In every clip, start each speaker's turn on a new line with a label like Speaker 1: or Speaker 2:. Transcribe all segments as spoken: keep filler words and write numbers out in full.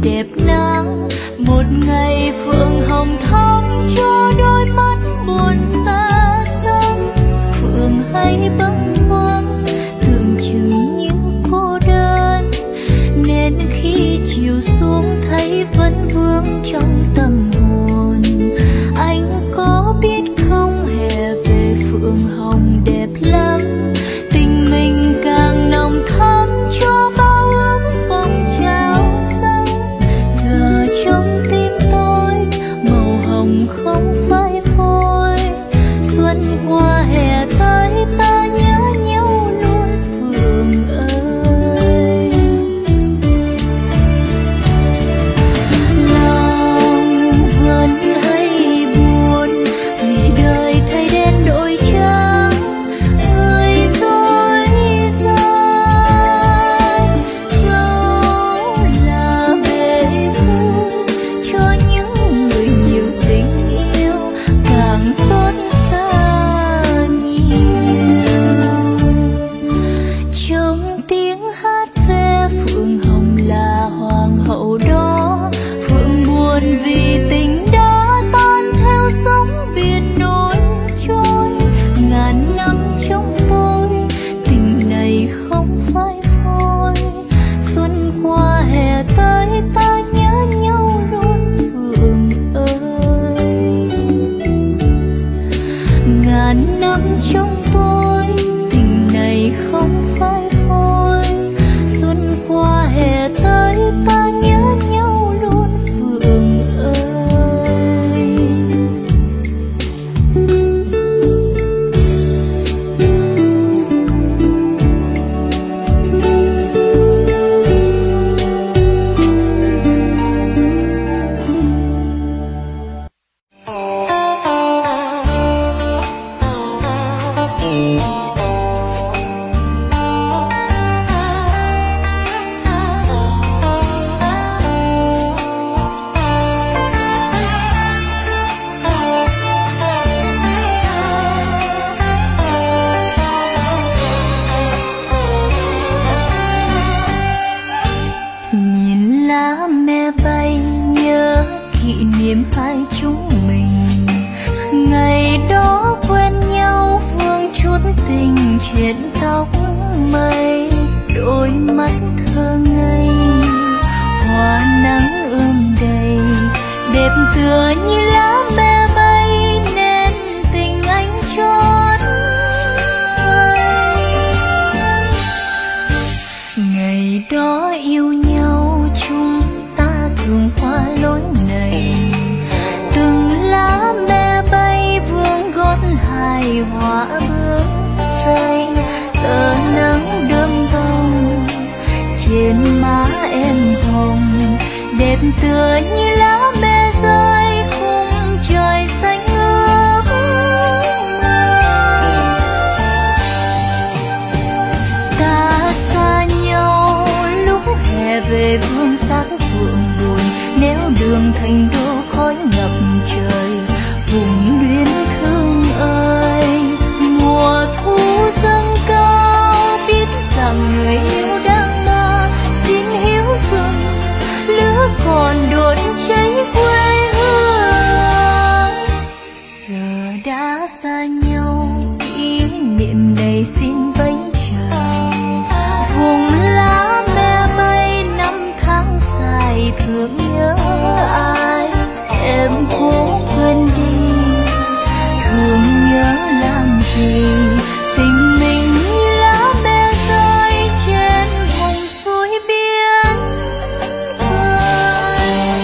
Speaker 1: đẹp nắng. Một ngày phượng hồng thắm cho đôi mắt buồn xa xăm. Phượng hay bâng khuâng tưởng chừng như cô đơn, nên khi chiều xuống thấy vẫn vương trong tâm hồn. Anh có biết không, hè về phượng hồng đẹp lắm, tình mình càng nồng thắm cho bao ước vòng trao dâng. Giờ trong tim tôi màu hồng không phai phôi, xuân qua hè tới ta nhớ nhau luôn phượng ơi. Lòng vẫn hay buồn vì đời thay đen đổi trắng, người dối gian. Dẫu là bể vui cho những người nhiều tình yêu, càng xót xa nhiều. Trong tiếng hát ve phượng hồng là hoàng hậu đó, phượng buồn vì tình đã tan theo sóng biển nổi trôi. Ngàn năm trong tôi tình này không phai phôi, xuân qua hè tới ta nhớ nhau luôn phượng ơi. Ngàn năm trong tôi tình này không phai phôi, xuân qua hè tới ta nhớ nhau luôn phượng ơi. Nhìn lá me bay nhớ kỷ niệm hai chúng mình, ngày đó quen nhau vương chút tình trên tóc mây. Đôi mắt thơ ngây hoa nắng ươm đầy, đẹp tựa như lá me bay nên tình anh chót vây. Ngày đó yêu nhau chúng ta thường qua lối này, từng lá me bay vương gót hài hoa bước xây. Tờ nắng đơm bông trên má em hồng, đẹp tựa như lá me rơi khung trời xanh ước mơ. Ta xa nhau lúc hè về phương sắc phượng buồn, nếu đường thành đô khói ngập trời vùng luyến thương ơi. Mùa thu dâng cao biết rằng người yêu đang mơ, xin hiếu dừng lửa còn đốt cháy quê hương. Giờ đã xa nhau kỷ niệm này xin vẫy chào, vùng lá me bay năm tháng dài thương nhớ ai. Em cố quên đi thương nhớ làm gì, tình mình như lá me rơi trên vùng suối biển khơi.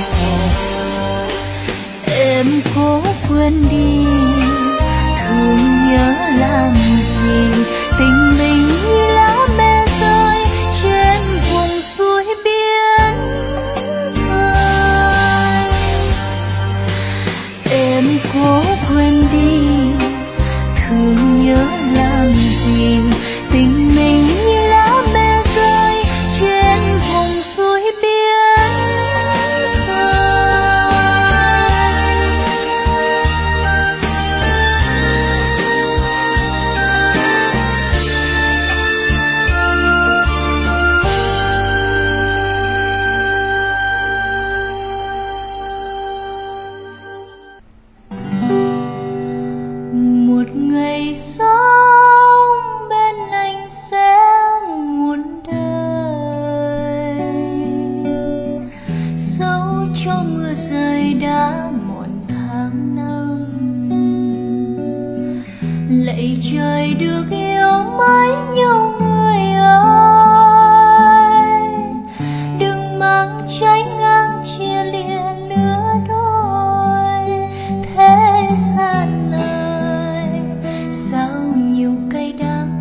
Speaker 1: Em cố quên đi thương nhớ làm gì, tình mình như lá me rơi trên vùng suối biển khơi. Em cố quên đi thương nhớ làm gì, tình mình như lá me rơi trên vùng suối biển khơi. sâu cho mưa rơi đã một tháng năm. Lạy trời được yêu mãi nhau người ơi, đừng mang trái ngang chia lìa lứa đôi. Thế gian ơi sao nhiều cay đắng,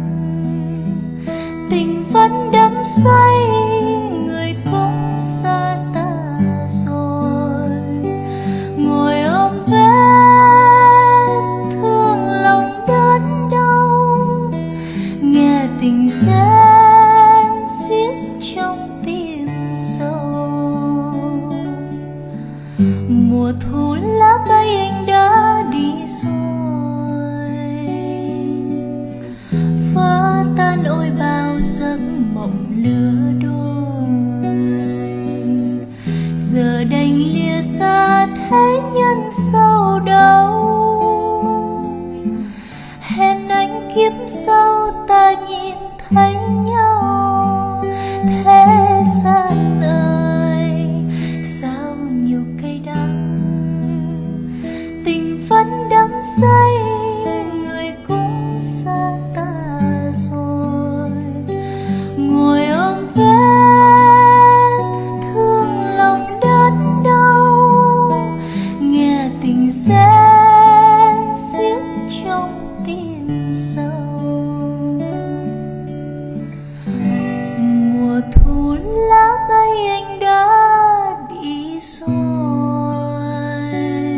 Speaker 1: tình vẫn đắm say người cũng xa ta rồi. Ngồi ôm vết thương lòng đớn đau, nghe tình rên xiết trong tim sâu. Mùa thu lá cây anh đã đi rồi, phá tan ôi bao giấc mộng lứa đôi. Giờ đành lìa xa thế nhân sâu đau, hẹn anh kiếp sau ta nhìn thấy nhau. Thế gian ơi sao nhiều cay đắng, tình vẫn đắm say người cũng xa ta rồi. Ngồi ôm vết thương lòng đớn đau, nghe tình rên xiết trong tim sâu. Mùa thu lá bay anh đã đi rồi,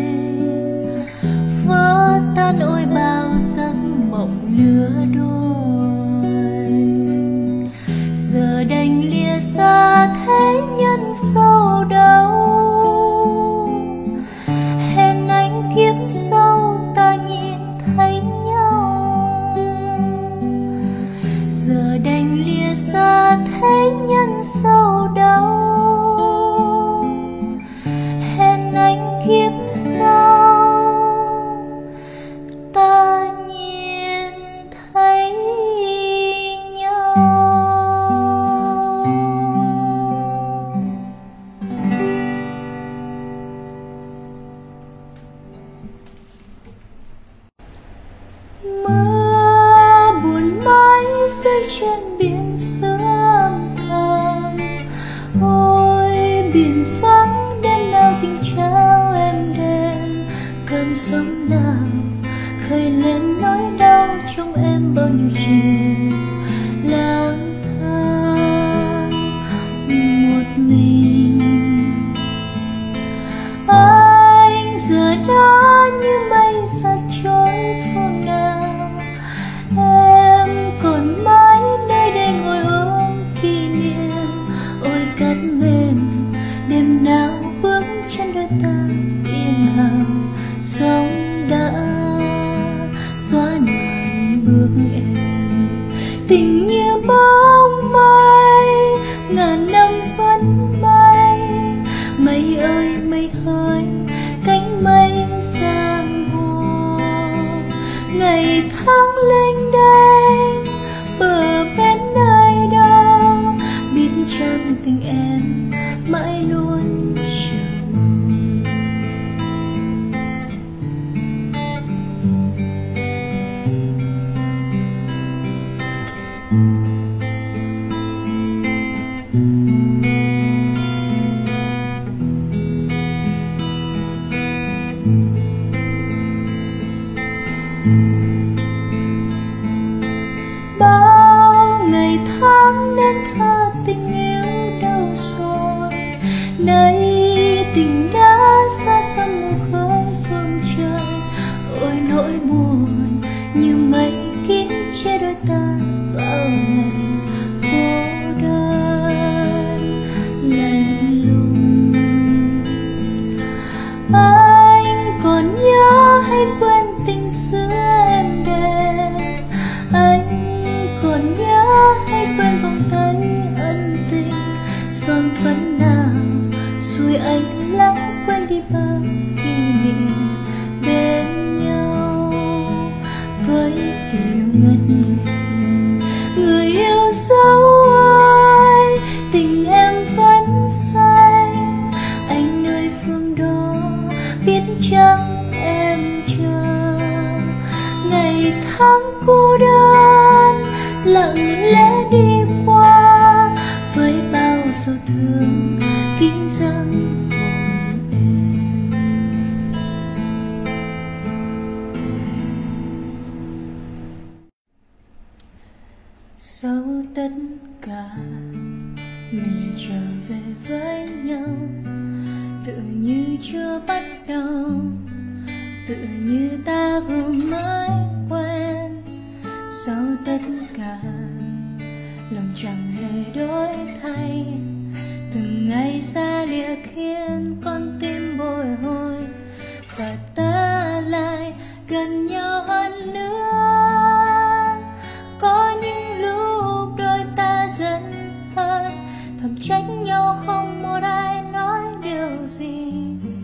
Speaker 1: vỡ tan ôi bao giấc mộng lứa đôi. Giờ đành lìa xa thế nhân sâu đau, hẹn anh kiếp sau ta nhìn thấy nhau. Giờ đành lìa xa thế nhân sâu đau, hẹn anh kiếp sau ta nhìn thấy nhau. Mưa buồn mãi rơi trên biển sương thầm, ôi biển vắng đêm nào tình trao em đêm. Cơn sóng nào khơi lên nỗi đau trong em bao nhiêu chiều lang thang một mình. Anh giờ đã như mây xa trôi phương nào, em còn mãi nơi đây ngồi ôm kỷ niệm. Ôi cát mềm đêm nào bước chân đôi ta yên hằng, sóng đã xóa nhòa bước em. Tình như bóng mây ngàn năm vẫn bay, mây ơi mây hơi cánh mây giang hồ. Ngày tháng lênh đênh bờ bên nơi đâu, biết chăng tình em mãi luôn chờ mong. Bao ngày tháng nên thơ tình yêu đâu rồi, nay tình đã xa xăm một khơi phương trời. Ôi nỗi buồn như mây kín che đôi ta vào ngày cô đơn lạnh lùng. Anh còn nhớ hay quên tình xưa em đẹp, anh còn nhớ hay quên vòng tay ân tình. Son phấn nào xuôi anh lãng quên đi bao kỷ niệm bên nhau với tình yêu ngất ngây. Người yêu dấu ơi tình em vẫn say, Sau tất cả mình trở về với nhau, tự như chưa bắt đầu, tự như ta vừa mới quen. Sau tất cả lòng chẳng hề đổi thay, từng ngày xa lìa khiến con tim bồi hồi, và ta lại gần nhau hơn nữa. Có những lúc đôi ta giận hơn, thầm trách nhau không một ai nói điều gì.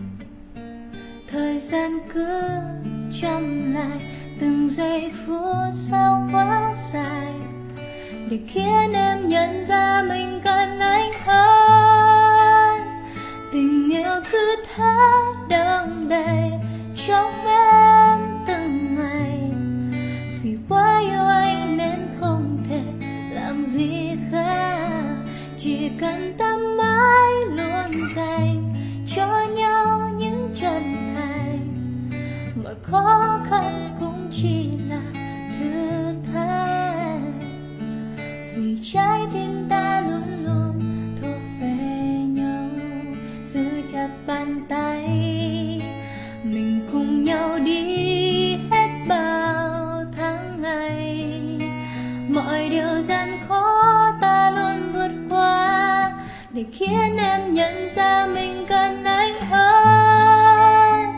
Speaker 1: Thời gian cứ chậm lại từng giây phút sao quá dài, để khiến em nhận ra mình cần anh hơn. Tình yêu cứ thế đong đầy trong em từng ngày, vì quá yêu anh nên không thể làm gì khác. Chỉ cần ta mãi luôn dành cho nhau những chân thành, mọi khó khăn cũng chỉ là thử thách. Vì trái tim ta luôn luôn thuộc về nhau, giữ chặt bàn tay mình cùng nhau đi hết bao tháng ngày. Mọi điều gian khó ta luôn vượt qua, để khiến em nhận ra mình cần anh hơn.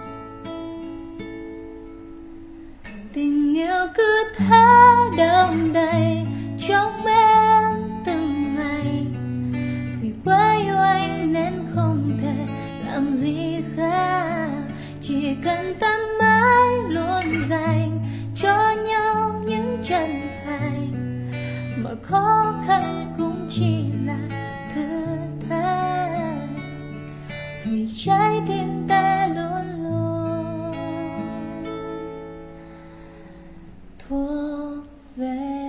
Speaker 1: Tình yêu cứ thế đong đầy trong em từng ngày, vì quá yêu anh nên không thể làm gì khác. Chỉ cần ta mãi luôn dành cho nhau những chân thành, mọi khó khăn cũng chỉ là thử thách. Vì trái tim ta luôn luôn thuộc về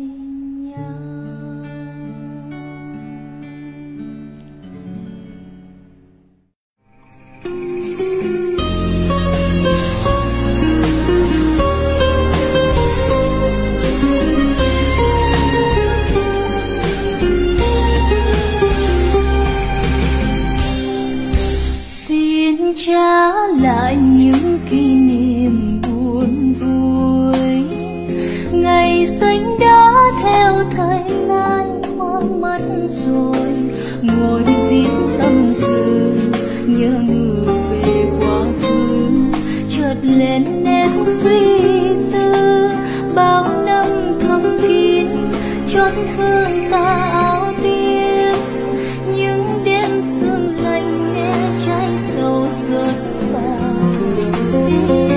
Speaker 1: trả lại những kỷ niệm buồn vui. Ngày xanh đã theo thời gian qua mất rồi, ngồi viết tâm sự nhớ ngược về quá khứ. Chợt lên nét suy tư bao năm thầm kín, chót thương ta áo tím. Những đêm sương lạnh nghe trái sầu rớt vào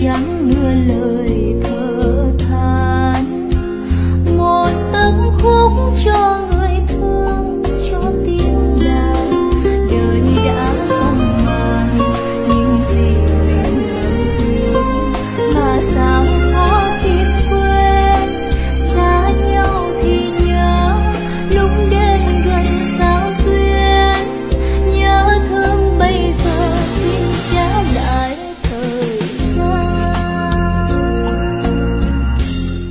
Speaker 1: chẳng nửa lời